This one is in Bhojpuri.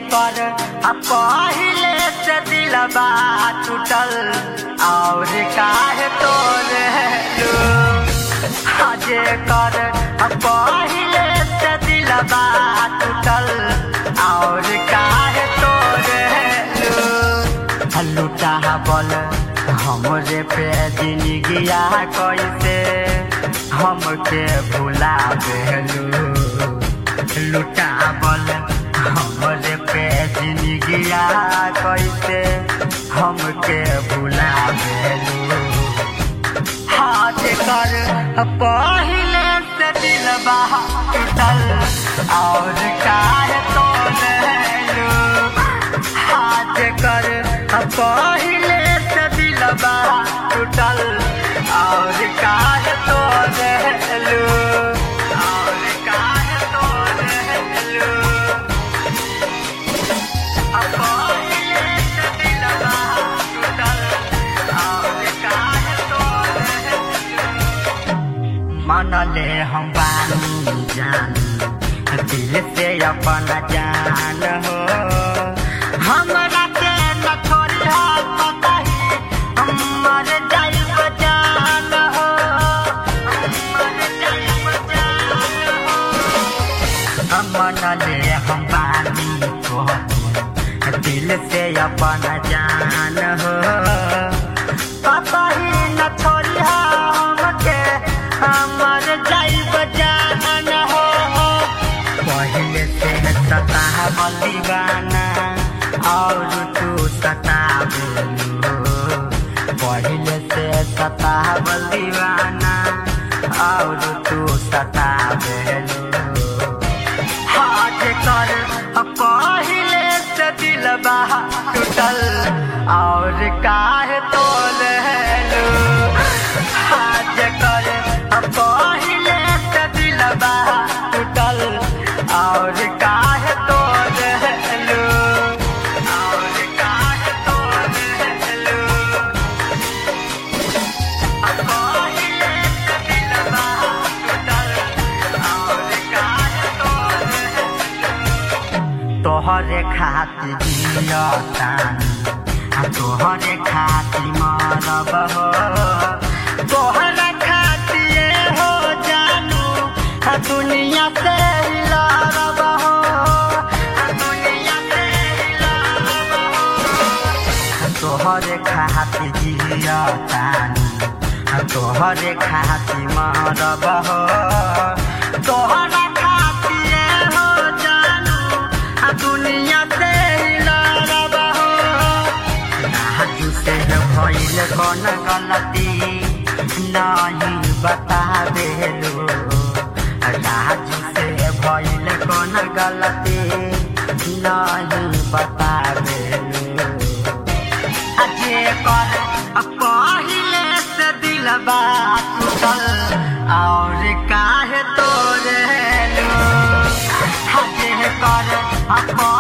कर पहिले से दिलबा टूटल और काहे तोरे लू जे कर पहिले से दिलबा टूटल और काहे तोरे लू लुटा बोल हमरे पे जिंदगिया कैसे हमके भुला देलू लुटा बोल हमरे पे जिंदगिया कैसे हमके भुला देलू हाथ कर पहिले से दिलबा टूटल और काहे तोड़लू हाथ कर पहिले से दिलबा टूटल और काहे तोड़लू और काहे तोड़लू पहिले से दिलबा टूटल और काहे तोड़लू मनले हम बानी जान दिल से अपन जान हो हमरा के न छोड़िया बताही हमर जाइब जान हो हमर जाइब जान हो मनले हम बानी को दिल से अपन जान हो बताही न छोड़िया हमके हमर जाइब जान हो पहले से सतावल दीवाना और तू सतावेलू पहले से सतावल दीवाना और तू सतावेलू हाथ कर पहले से दिलबा टूटल और काहे तोड़लू हाथ कर पहिले से दिलबा टूटल और काहे तोड़लू और काहे तोड़लू पहिले से दिलबा टूटल और काहे तोड़लू तोहरे खातिर जियतानी तोहरे खातिर मरब हो तोहरा खातिर हो जानू दुनिया से लड़ब हो दुनिया से लड़ब हो तोहरे खातिर जियतानी तोहरे खातिर मरब हो तोहरा खातिर हो जानू दुनिया से लड़ब हो राजू से भइल कौन गलती नहीं बता देलू राजू से भइल कौन गलती नहीं बता देलू अजे कर पहिले से दिलबा टूटल और काहे तोड़लू अजे कर